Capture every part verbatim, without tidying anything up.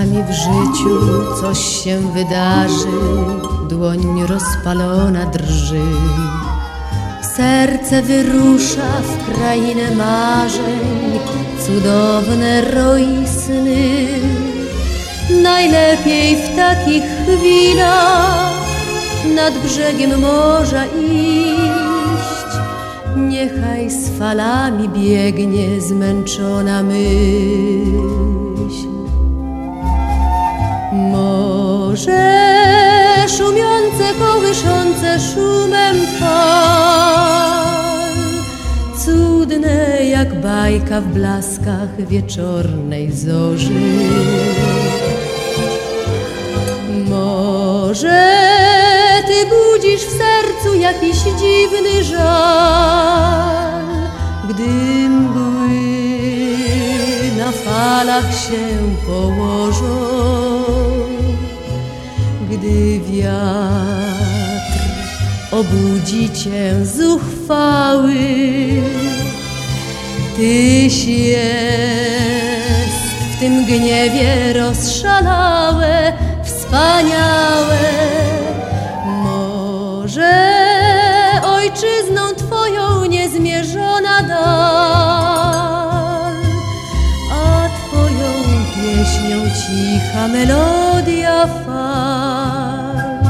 Czasami w życiu coś się wydarzy, dłoń rozpalona drży. Serce wyrusza w krainę marzeń, cudowne roi sny. Najlepiej w takich chwilach nad brzegiem morza iść. Niechaj z falami biegnie zmęczona myśl. Morze szumiące, kołyszące szumem fal, cudne jak bajka w blaskach wieczornej zorzy. Może ty budzisz w sercu jakiś dziwny żal, gdy mgły na falach się położą, gdy wiatr obudzi cię zuchwały. Tyś jest w tym gniewie rozszalałe, wspaniałe. Może ojczyzną twoją niezmierzona dal, a twoją pieśnią cicha melodia fal.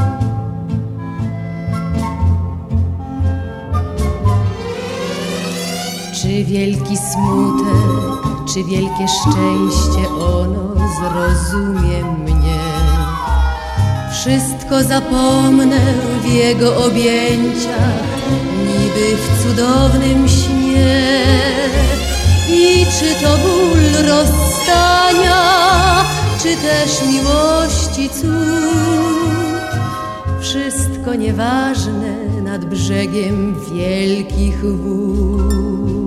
Czy wielki smutek, czy wielkie szczęście, ono zrozumie mnie. Wszystko zapomnę w jego objęciach, niby w cudownym śnie. I czy to ból rozstania, czy też miłości cud, wszystko nieważne nad brzegiem wielkich wód.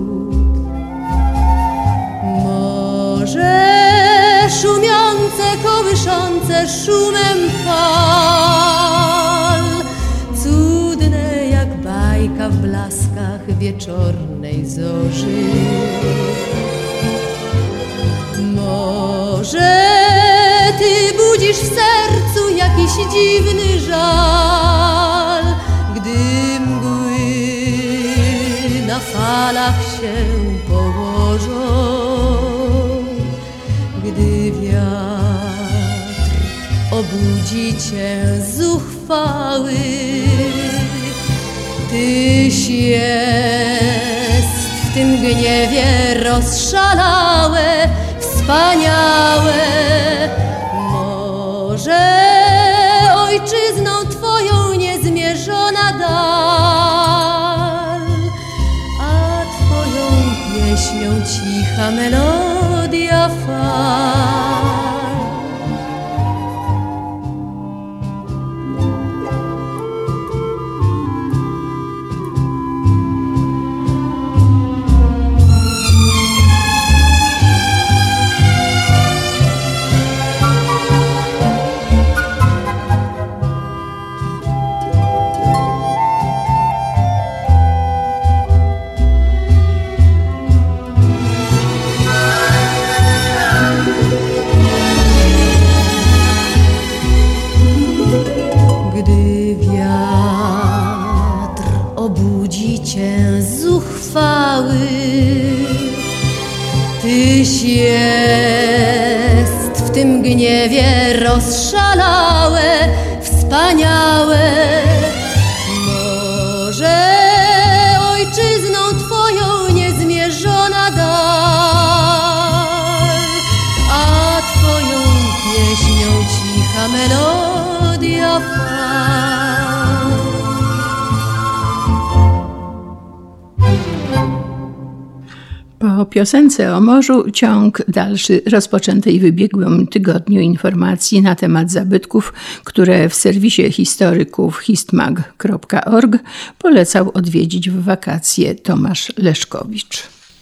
Morze szumiące, kołyszące szumem fal, cudne jak bajka w blaskach wieczornej zorzy. Może ty budzisz w sercu jakiś dziwny żal, gdy mgły na falach się położą, gdy wiatr obudzi cię zuchwały. Tyś jest w tym gniewie rozszalałe, wspaniałe. Może ojczyzną twoją niezmierzona dal, a twoją pieśnią cicha melodia fal. Tyś jest w tym gniewie rozszalałe, wspaniałe. Może ojczyzną twoją niezmierzona dal, a twoją pieśnią cicha melodia fal. Po piosence o morzu ciąg dalszy rozpoczętej w ubiegłym tygodniu informacji na temat zabytków, które w serwisie historyków histmag kropka org polecał odwiedzić w wakacje Tomasz Leszkowicz.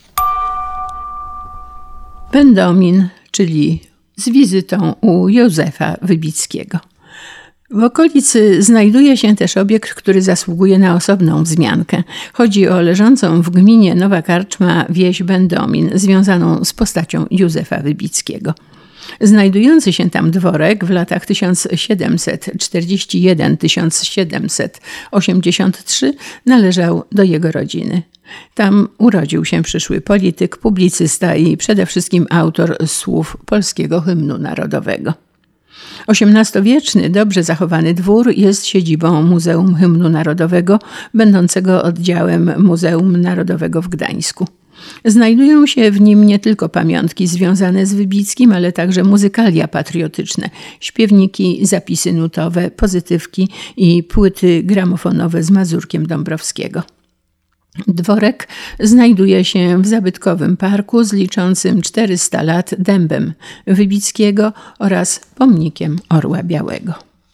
Pendomin, czyli z wizytą u Józefa Wybickiego. W okolicy znajduje się też obiekt, który zasługuje na osobną wzmiankę. Chodzi o leżącą w gminie Nowa Karczma wieś Będomin, związaną z postacią Józefa Wybickiego. Znajdujący się tam dworek w latach tysiąc siedemset czterdziesty jeden do tysiąc siedemset osiemdziesiąt trzy należał do jego rodziny. Tam urodził się przyszły polityk, publicysta i przede wszystkim autor słów polskiego hymnu narodowego. osiemnastowieczny, dobrze zachowany dwór jest siedzibą Muzeum Hymnu Narodowego, będącego oddziałem Muzeum Narodowego w Gdańsku. Znajdują się w nim nie tylko pamiątki związane z Wybickim, ale także muzykalia patriotyczne, śpiewniki, zapisy nutowe, pozytywki i płyty gramofonowe z Mazurkiem Dąbrowskiego. Dworek znajduje się w zabytkowym parku z liczącym czterysta lat dębem Wybickiego oraz pomnikiem Orła Białego.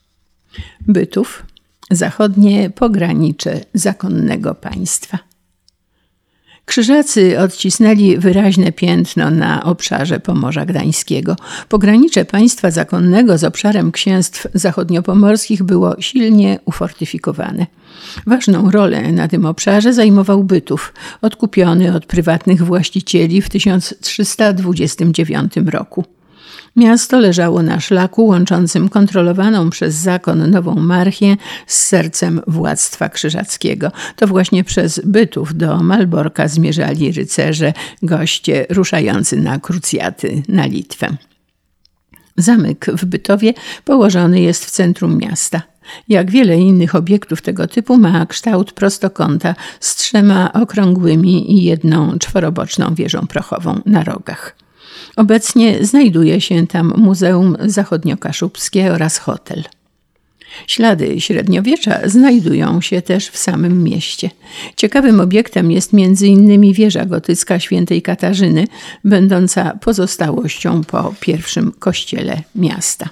Bytów, zachodnie pogranicze zakonnego państwa. Krzyżacy odcisnęli wyraźne piętno na obszarze Pomorza Gdańskiego. Pogranicze państwa zakonnego z obszarem księstw zachodniopomorskich było silnie ufortyfikowane. Ważną rolę na tym obszarze zajmował Bytów, odkupiony od prywatnych właścicieli w tysiąc trzysta dwudziestym dziewiątym roku. Miasto leżało na szlaku łączącym kontrolowaną przez zakon Nową Marchię z sercem władztwa krzyżackiego. To właśnie przez Bytów do Malborka zmierzali rycerze, goście ruszający na krucjaty na Litwę. Zamek w Bytowie położony jest w centrum miasta. Jak wiele innych obiektów tego typu ma kształt prostokąta z trzema okrągłymi i jedną czworoboczną wieżą prochową na rogach. Obecnie znajduje się tam Muzeum Zachodniokaszubskie oraz hotel. Ślady średniowiecza znajdują się też w samym mieście. Ciekawym obiektem jest między innymi wieża gotycka świętej Katarzyny, będąca pozostałością po pierwszym kościele miasta.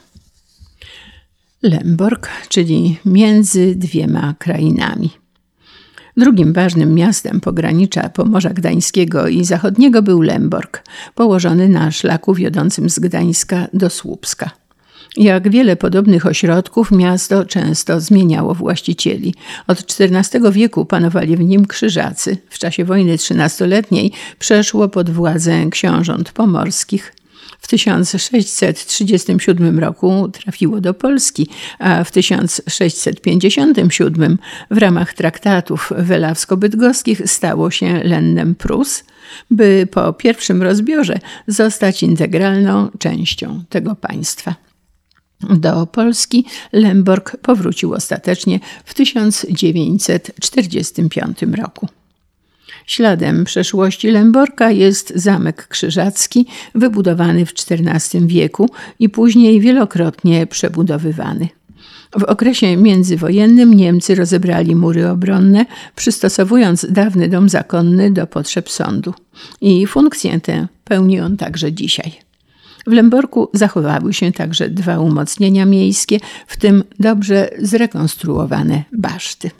Lęborg, czyli między dwiema krainami. Drugim ważnym miastem pogranicza Pomorza Gdańskiego i Zachodniego był Lęborg, położony na szlaku wiodącym z Gdańska do Słupska. Jak wiele podobnych ośrodków, miasto często zmieniało właścicieli. Od czternastego wieku panowali w nim Krzyżacy. W czasie wojny trzynastoletniej przeszło pod władzę książąt pomorskich. W tysiąc sześćset trzydziestym siódmym roku trafiło do Polski, a w tysiąc sześćset pięćdziesiątym siódmym w ramach traktatów welawsko-bydgoskich stało się lennem Prus, by po pierwszym rozbiorze zostać integralną częścią tego państwa. Do Polski Lęborg powrócił ostatecznie w tysiąc dziewięćset czterdziestym piątym roku. Śladem przeszłości Lęborka jest Zamek Krzyżacki, wybudowany w czternastym wieku i później wielokrotnie przebudowywany. W okresie międzywojennym Niemcy rozebrali mury obronne, przystosowując dawny dom zakonny do potrzeb sądu. I funkcję tę pełni on także dzisiaj. W Lęborku zachowały się także dwa umocnienia miejskie, w tym dobrze zrekonstruowane baszty.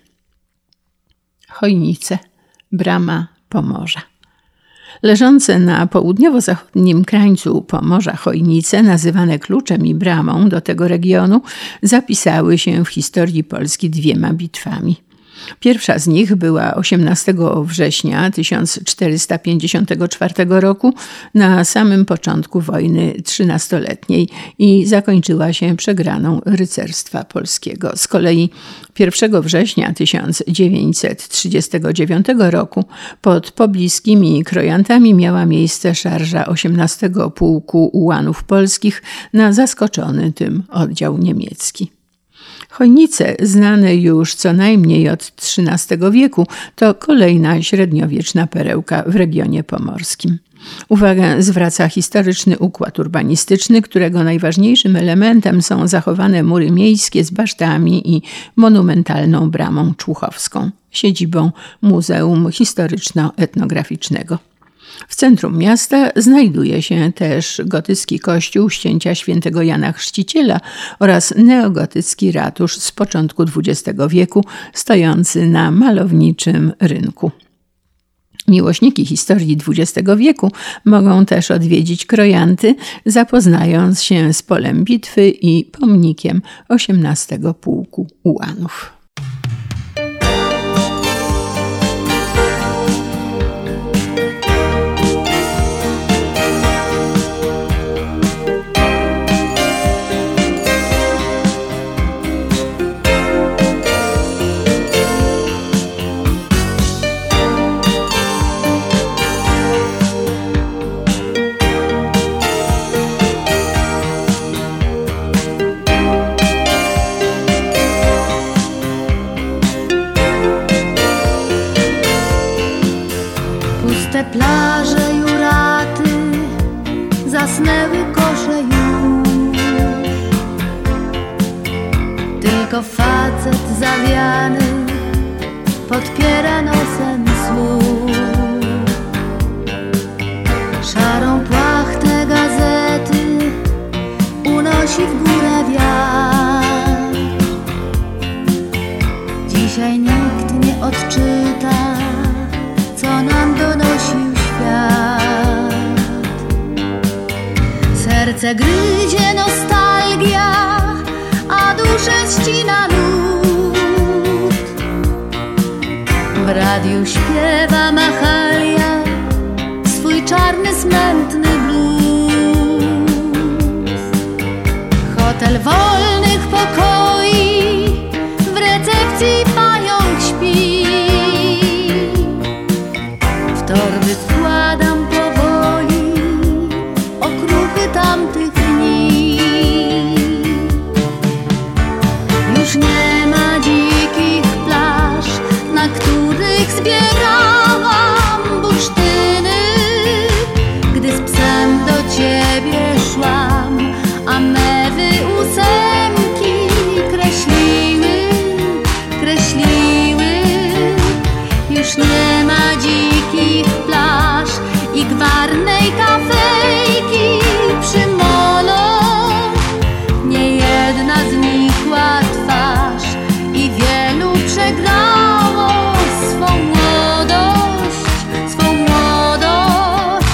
Chojnice. Brama Pomorza. Leżące na południowo-zachodnim krańcu Pomorza Chojnice, nazywane kluczem i bramą do tego regionu, zapisały się w historii Polski dwiema bitwami. Pierwsza z nich była osiemnastego września tysiąc czterysta pięćdziesiątego czwartego roku na samym początku wojny trzynastoletniej i zakończyła się przegraną rycerstwa polskiego. Z kolei pierwszego września tysiąc dziewięćset trzydziestego dziewiątego roku pod pobliskimi Krojantami miała miejsce szarża osiemnastego Pułku Ułanów Polskich na zaskoczony tym oddział niemiecki. Chojnice, znane już co najmniej od trzynastego wieku, to kolejna średniowieczna perełka w regionie pomorskim. Uwagę zwraca historyczny układ urbanistyczny, którego najważniejszym elementem są zachowane mury miejskie z basztami i monumentalną bramą człuchowską, siedzibą Muzeum Historyczno-Etnograficznego. W centrum miasta znajduje się też gotycki kościół księcia świętego Jana Chrzciciela oraz neogotycki ratusz z początku dwudziestego wieku, stojący na malowniczym rynku. Miłośniki historii dwudziestego wieku mogą też odwiedzić Krojanty, zapoznając się z polem bitwy i pomnikiem osiemnastego Pułku Ułanów. plaże juraty, zasnęły kosze już. Tylko facet zawiany podpiera nosem słuch. Szarą płachtę gazety unosi w górę wiatr. Dzisiaj nikt nie odczyta, co nam donosił świat. Serce gryzie nostalgia, a duszę ścina lód. W radiu śpiewa Mahalia swój czarny, smętny blues. Hotel wolnych pokoi, w recepcji pająk śpi. W torby wkładam powoli okruchy tamtych dni. Już nie ma dzikich plaż, na których zbierałam bursztyny. Gdy z psem do ciebie szłam, a mewy ósemki kreśliły, kreśliły. Już nie ma dzikich plaż i gwarnej kafejki przy molo. Nie jedna znikła twarz i wielu przegrało swą młodość, swą młodość.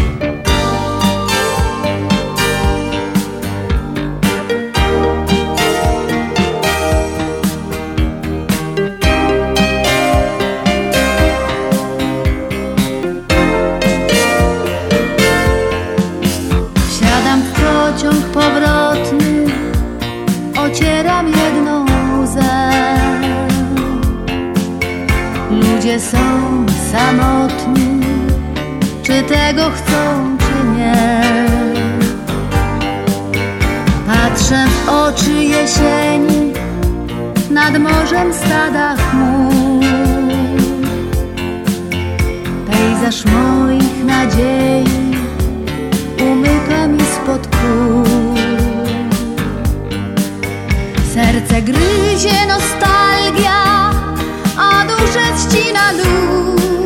Wsiadam w pociąg powrotny, ocieram jedną łzę. Ludzie są samotni, czy tego chcą, czy nie. Patrzę w oczy jesieni, nad morzem stada chmur. Pejzaż moich nadziei umyka mi spod kół. Serce gryzie nostalgia, a duszę ścina lód.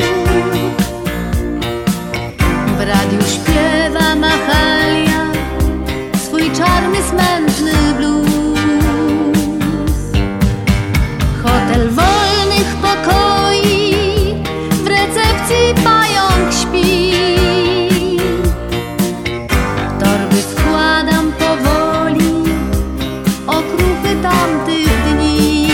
W radiu śpiewa Mahalia swój czarny, smętny blues. Hotel wolnych pokoi, w recepcji pająk śpi. W torby wkładam powoli okruchy tamtych dni.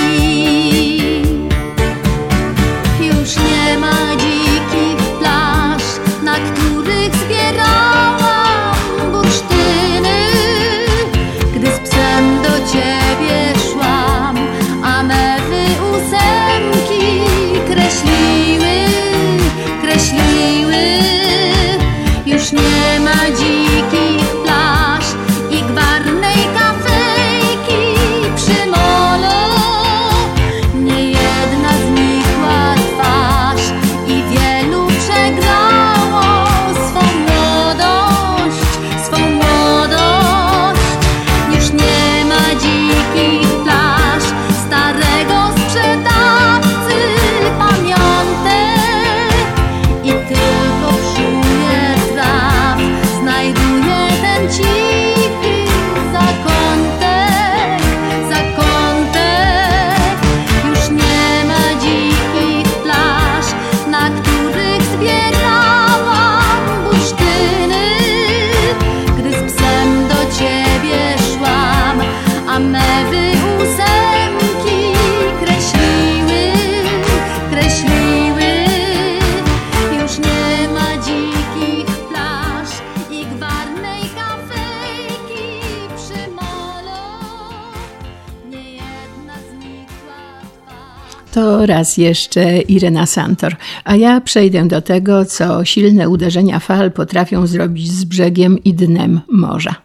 Już nie ma dzikich plaż, na których zbierałam bursztyny. Gdy z psem do ciebie szłam, a mewy ósemki kreśliły, kreśliły. Już nie ma dzikich plaż i gwarnej kafejki przy molo. Nie jedna znikła twarz i wielu przegrało swą młodość, swą młodość. Już nie ma dzikich plaż, starego sprzedawcy pamiątek. I tylko w szumie traw znajduję ten cichy zakątek, zakątek. Już nie ma dzikich plaż, na których zbierałam bursztyny. Gdy z psem do ciebie szłam, a mewy ósemki kreśliły, kreśliły. Już nie ma dzikich plaż i gwarnej kafejki przy molo. Nie jedna znikła twarz. To raz jeszcze Irena Santor, a ja przejdę do tego, co silne uderzenia fal potrafią zrobić z brzegiem i dnem morza.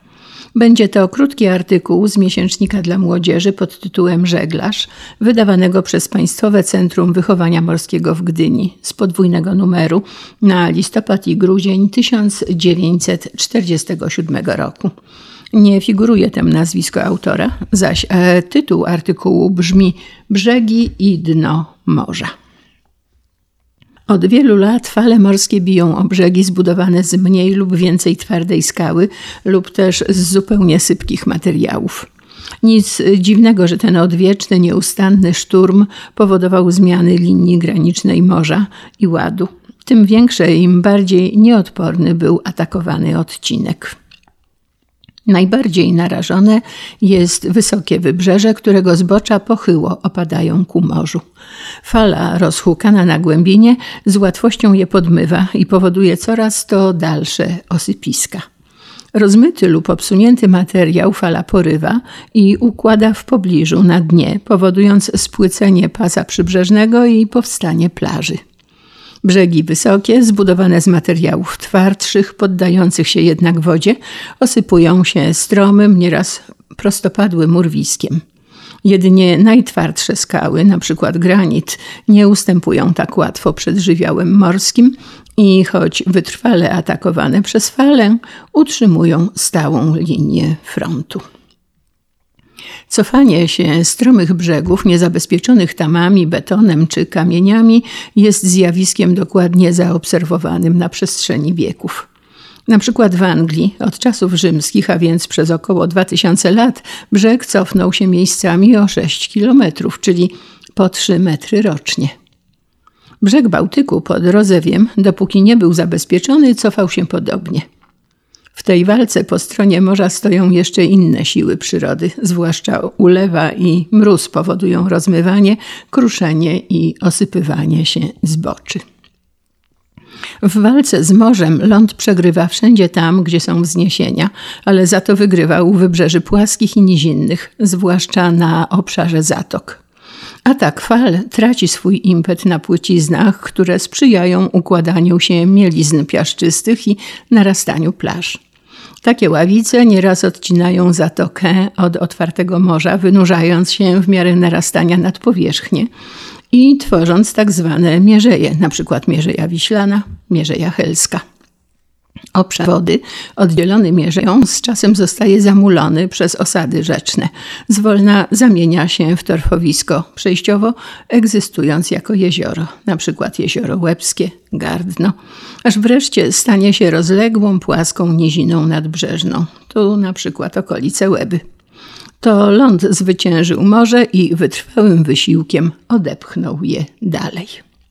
Będzie to krótki artykuł z miesięcznika dla młodzieży pod tytułem Żeglarz, wydawanego przez Państwowe Centrum Wychowania Morskiego w Gdyni z podwójnego numeru na listopad i grudzień tysiąc dziewięćset czterdziestego siódmego roku. Nie figuruje tam nazwisko autora, zaś e, tytuł artykułu brzmi Brzegi i dno morza. Od wielu lat fale morskie biją o brzegi zbudowane z mniej lub więcej twardej skały lub też z zupełnie sypkich materiałów. Nic dziwnego, że ten odwieczny, nieustanny szturm powodował zmiany linii granicznej morza i ładu. Tym większe, im bardziej nieodporny był atakowany odcinek. Najbardziej narażone jest wysokie wybrzeże, którego zbocza pochyło opadają ku morzu. Fala rozhukana na głębinie z łatwością je podmywa i powoduje coraz to dalsze osypiska. Rozmyty lub obsunięty materiał fala porywa i układa w pobliżu na dnie, powodując spłycenie pasa przybrzeżnego i powstanie plaży. Brzegi wysokie, zbudowane z materiałów twardszych, poddających się jednak wodzie, osypują się stromym, nieraz prostopadłym urwiskiem. Jedynie najtwardsze skały, np. granit, nie ustępują tak łatwo przed żywiołem morskim i choć wytrwale atakowane przez falę, utrzymują stałą linię frontu. Cofanie się stromych brzegów, niezabezpieczonych tamami, betonem czy kamieniami, jest zjawiskiem dokładnie zaobserwowanym na przestrzeni wieków. Na przykład w Anglii od czasów rzymskich, a więc przez około dwa tysiące lat, brzeg cofnął się miejscami o sześć kilometrów, czyli po trzy metry rocznie. Brzeg Bałtyku pod Rozewiem, dopóki nie był zabezpieczony, cofał się podobnie. W tej walce po stronie morza stoją jeszcze inne siły przyrody, zwłaszcza ulewa i mróz powodują rozmywanie, kruszenie i osypywanie się zboczy. W walce z morzem ląd przegrywa wszędzie tam, gdzie są wzniesienia, ale za to wygrywa u wybrzeży płaskich i nizinnych, zwłaszcza na obszarze zatok. Atak fal traci swój impet na płyciznach, które sprzyjają układaniu się mielizn piaszczystych i narastaniu plaż. Takie ławice nieraz odcinają zatokę od otwartego morza, wynurzając się w miarę narastania nad powierzchnię i tworząc tak zwane mierzeje, np. Mierzeja Wiślana, Mierzeja Helska. Obszar wody oddzielony mierzeją z czasem zostaje zamulony przez osady rzeczne. Zwolna zamienia się w torfowisko, przejściowo egzystując jako jezioro, np. jezioro Łebskie, Gardno, aż wreszcie stanie się rozległą, płaską niziną nadbrzeżną, tu np. okolice Łeby. To ląd zwyciężył morze i wytrwałym wysiłkiem odepchnął je dalej.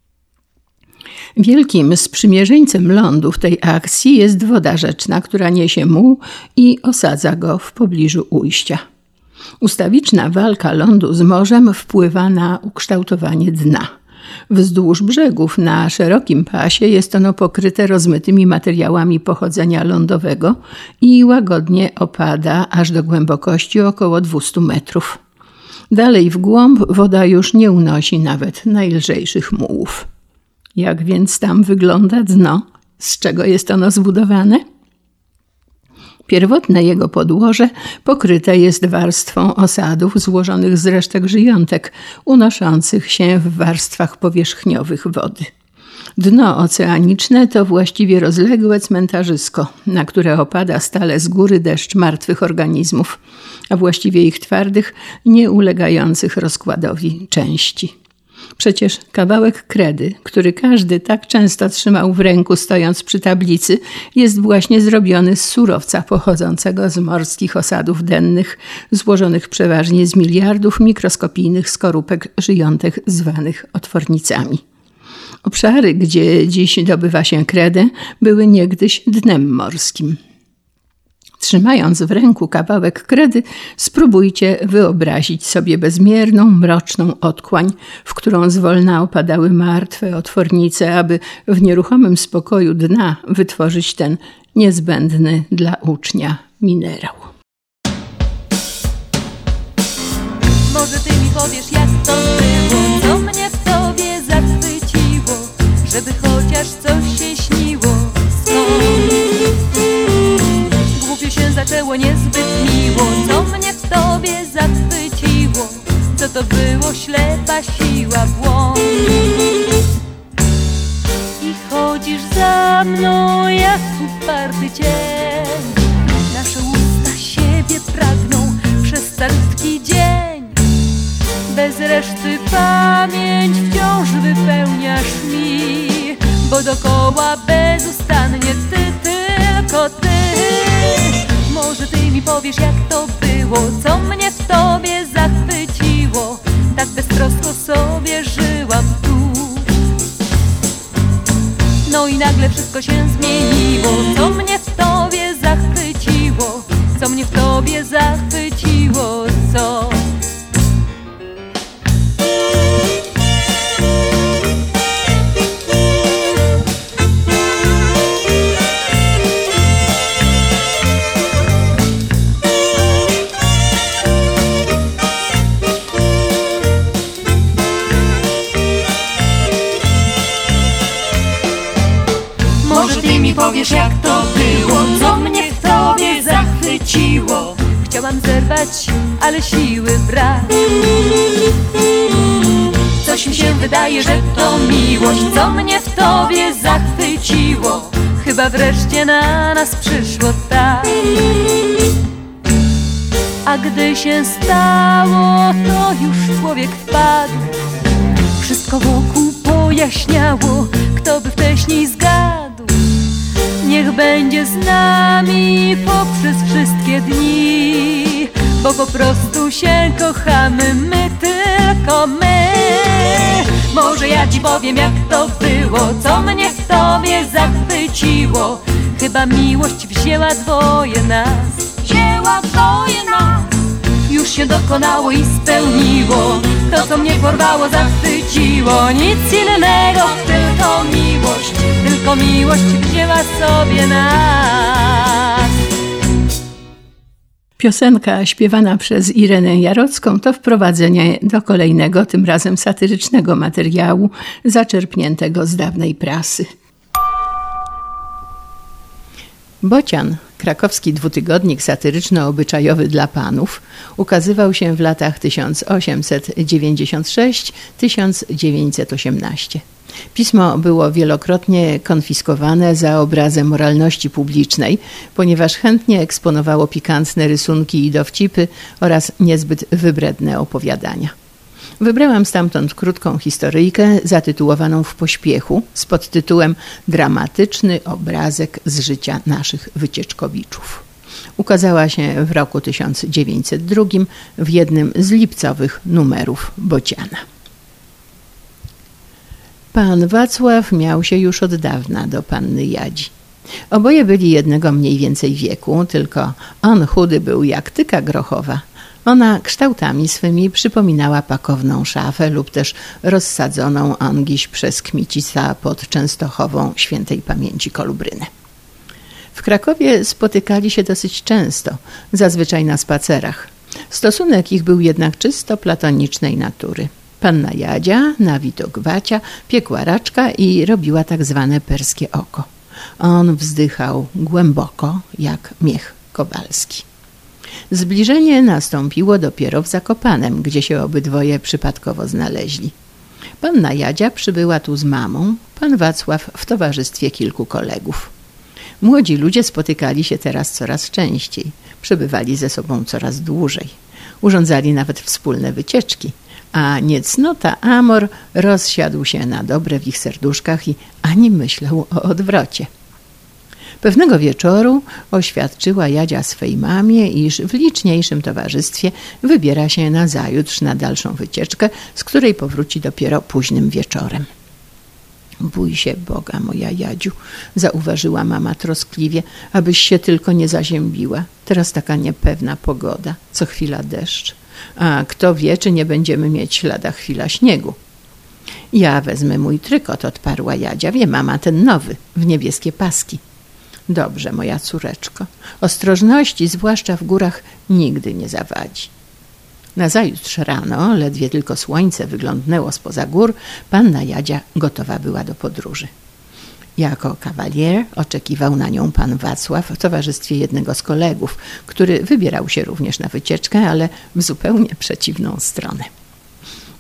Wielkim sprzymierzeńcem lądu w tej akcji jest woda rzeczna, która niesie muł i osadza go w pobliżu ujścia. Ustawiczna walka lądu z morzem wpływa na ukształtowanie dna. Wzdłuż brzegów na szerokim pasie jest ono pokryte rozmytymi materiałami pochodzenia lądowego i łagodnie opada aż do głębokości około dwieście metrów. Dalej w głąb woda już nie unosi nawet najlżejszych mułów. Jak więc tam wygląda dno? Z czego jest ono zbudowane? Pierwotne jego podłoże pokryte jest warstwą osadów złożonych z resztek żyjątek, unoszących się w warstwach powierzchniowych wody. Dno oceaniczne to właściwie rozległe cmentarzysko, na które opada stale z góry deszcz martwych organizmów, a właściwie ich twardych, nie ulegających rozkładowi części. Przecież kawałek kredy, który każdy tak często trzymał w ręku stojąc przy tablicy, jest właśnie zrobiony z surowca pochodzącego z morskich osadów dennych, złożonych przeważnie z miliardów mikroskopijnych skorupek żyjątek zwanych otwornicami. Obszary, gdzie dziś dobywa się kredę, były niegdyś dnem morskim. Trzymając w ręku kawałek kredy, spróbujcie wyobrazić sobie bezmierną, mroczną otchłań, w którą zwolna opadały martwe otwornice, aby w nieruchomym spokoju dna wytworzyć ten niezbędny dla ucznia minerał. Może ty mi powiesz, jak to było, co mnie w tobie zachwyciło, żeby chociaż coś się śniło. Skąd? Głupio się zaczęło niezbyt co to było ślepa siła, błąd. I chodzisz za mną jak uparty cień. Nasze usta siebie pragną przez calutki dzień. Bez reszty pamięć wciąż wypełniasz mi, bo dokoła bezustannie ty, tylko ty. Może ty mi powiesz, jak to było, co mnie w tobie zachwyciło. Tak beztrosko sobie żyłam tu. No i nagle wszystko się zmieniło. Co mnie w tobie zachwyciło, co mnie w tobie zachwyciło, co? Powiesz, jak to było, co mnie w tobie zachwyciło. Chciałam zerwać, ale siły brak. Coś mi się wydaje, że to miłość, co mnie w tobie zachwyciło. Chyba wreszcie na nas przyszło tak. A gdy się stało, to już człowiek wpadł. Wszystko wokół pojaśniało, kto by wcześniej zgadł. Niech będzie z nami poprzez wszystkie dni, bo po prostu się kochamy, my, tylko my. Może ja ci powiem, jak to było, co mnie w tobie zachwyciło. Chyba miłość wzięła dwoje nas, wzięła dwoje nas. Już się dokonało i spełniło to, co mnie porwało, zachwyciło. Nic innego, tylko miłość, tylko miłość wzięła sobie nas. Piosenka śpiewana przez Irenę Jarocką to wprowadzenie do kolejnego, tym razem satyrycznego materiału zaczerpniętego z dawnej prasy. Bocian, krakowski dwutygodnik satyryczno-obyczajowy dla panów, ukazywał się w latach tysiąc osiemset dziewięćdziesiąt sześć do tysiąc dziewięćset osiemnaście. Pismo było wielokrotnie konfiskowane za obrazę moralności publicznej, ponieważ chętnie eksponowało pikantne rysunki i dowcipy oraz niezbyt wybredne opowiadania. Wybrałam stamtąd krótką historyjkę zatytułowaną w pośpiechu z podtytułem Dramatyczny obrazek z życia naszych wycieczkowiczów. Ukazała się w roku tysiąc dziewięćset drugim w jednym z lipcowych numerów Bociana. Pan Wacław miał się już od dawna do panny Jadzi. Oboje byli jednego mniej więcej wieku, tylko on chudy był jak tyka grochowa. Ona kształtami swymi przypominała pakowną szafę lub też rozsadzoną angiś przez Kmicica pod Częstochową świętej pamięci Kolubrynę. W Krakowie spotykali się dosyć często, zazwyczaj na spacerach. Stosunek ich był jednak czysto platonicznej natury. Panna Jadzia na widok Wacia piekła raczka i robiła tak zwane perskie oko. On wzdychał głęboko jak miech kowalski. Zbliżenie nastąpiło dopiero w Zakopanem, gdzie się obydwoje przypadkowo znaleźli. Panna Jadzia przybyła tu z mamą, pan Wacław w towarzystwie kilku kolegów. Młodzi ludzie spotykali się teraz coraz częściej, przebywali ze sobą coraz dłużej. Urządzali nawet wspólne wycieczki, a niecnota amor rozsiadł się na dobre w ich serduszkach i ani myślał o odwrocie. Pewnego wieczoru oświadczyła Jadzia swej mamie, iż w liczniejszym towarzystwie wybiera się nazajutrz na dalszą wycieczkę, z której powróci dopiero późnym wieczorem. Bój się Boga, moja Jadziu, zauważyła mama troskliwie, abyś się tylko nie zaziębiła. Teraz taka niepewna pogoda, co chwila deszcz. A kto wie, czy nie będziemy mieć lada chwila śniegu. Ja wezmę mój trykot, odparła Jadzia. Wie mama, ten nowy, w niebieskie paski. Dobrze, moja córeczko. Ostrożności, zwłaszcza w górach, nigdy nie zawadzi. Nazajutrz rano, ledwie tylko słońce wyglądnęło spoza gór, panna Jadzia gotowa była do podróży. Jako kawalier oczekiwał na nią pan Wacław w towarzystwie jednego z kolegów, który wybierał się również na wycieczkę, ale w zupełnie przeciwną stronę.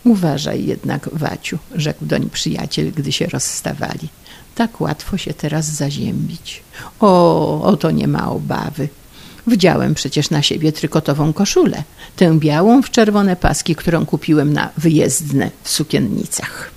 Uważaj jednak, Waciu, rzekł doń przyjaciel, gdy się rozstawali. Tak łatwo się teraz zaziębić. O, o to nie ma obawy. Wdziałem przecież na siebie trykotową koszulę, tę białą w czerwone paski, którą kupiłem na wyjezdne w Sukiennicach.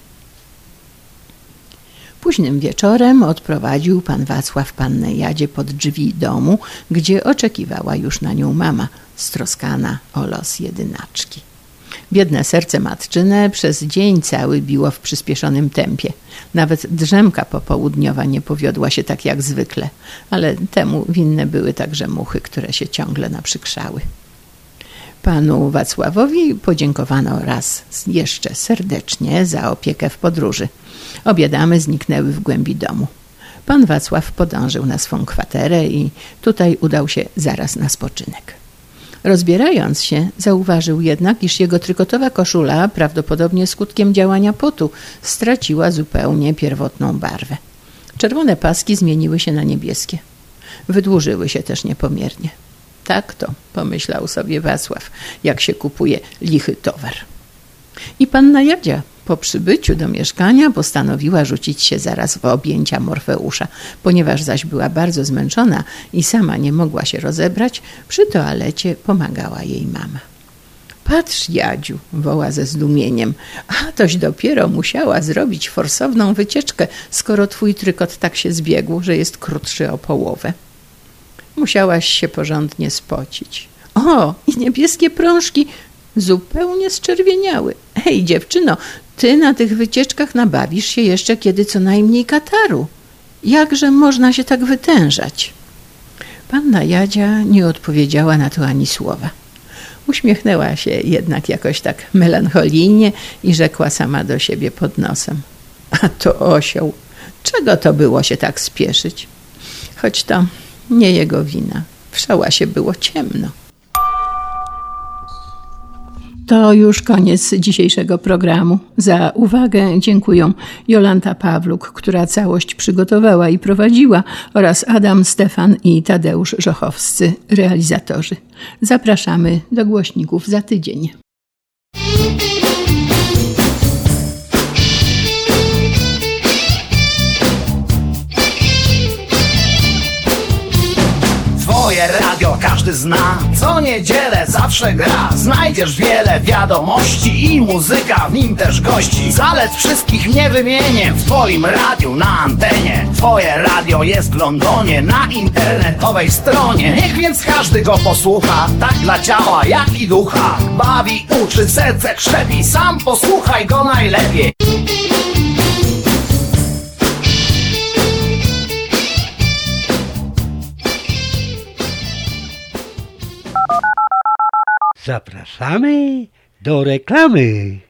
Późnym wieczorem odprowadził pan Wacław pannę Jadzie pod drzwi domu, gdzie oczekiwała już na nią mama, stroskana o los jedynaczki. Biedne serce matczyne przez dzień cały biło w przyspieszonym tempie. Nawet drzemka popołudniowa nie powiodła się tak jak zwykle, ale temu winne były także muchy, które się ciągle naprzykrzały. Panu Wacławowi podziękowano raz jeszcze serdecznie za opiekę w podróży. Obie damy zniknęły w głębi domu. Pan Wacław podążył na swą kwaterę i tutaj udał się zaraz na spoczynek. Rozbierając się, zauważył jednak, iż jego trykotowa koszula, prawdopodobnie skutkiem działania potu, straciła zupełnie pierwotną barwę. Czerwone paski zmieniły się na niebieskie. Wydłużyły się też niepomiernie. Tak to, pomyślał sobie Wacław, jak się kupuje lichy towar. I panna Jadzia po przybyciu do mieszkania postanowiła rzucić się zaraz w objęcia Morfeusza. Ponieważ zaś była bardzo zmęczona i sama nie mogła się rozebrać, przy toalecie pomagała jej mama. Patrz, Jadziu, woła ze zdumieniem, a toś dopiero musiała zrobić forsowną wycieczkę, skoro twój trykot tak się zbiegł, że jest krótszy o połowę. Musiałaś się porządnie spocić. O, i niebieskie prążki zupełnie zczerwieniały. Hej, dziewczyno, ty na tych wycieczkach nabawisz się jeszcze kiedy co najmniej kataru. Jakże można się tak wytężać? Panna Jadzia nie odpowiedziała na to ani słowa. Uśmiechnęła się jednak jakoś tak melancholijnie i rzekła sama do siebie pod nosem. A to osioł, czego to było się tak spieszyć? Choć to nie jego wina. W szałasie było ciemno. To już koniec dzisiejszego programu. Za uwagę dziękuję Jolanta Pawluk, która całość przygotowała i prowadziła, oraz Adam Stefan i Tadeusz Żochowscy, realizatorzy. Zapraszamy do głośników za tydzień. Twoje radio każdy zna, co niedzielę zawsze gra. Znajdziesz wiele wiadomości i muzyka w nim też gości. Zalet wszystkich nie wymienię w twoim radiu na antenie. Twoje radio jest w Londonie na internetowej stronie. Niech więc każdy go posłucha, tak dla ciała jak i ducha. Bawi, uczy, serce krzepi, sam posłuchaj go najlepiej. Zapraszamy do reklamy.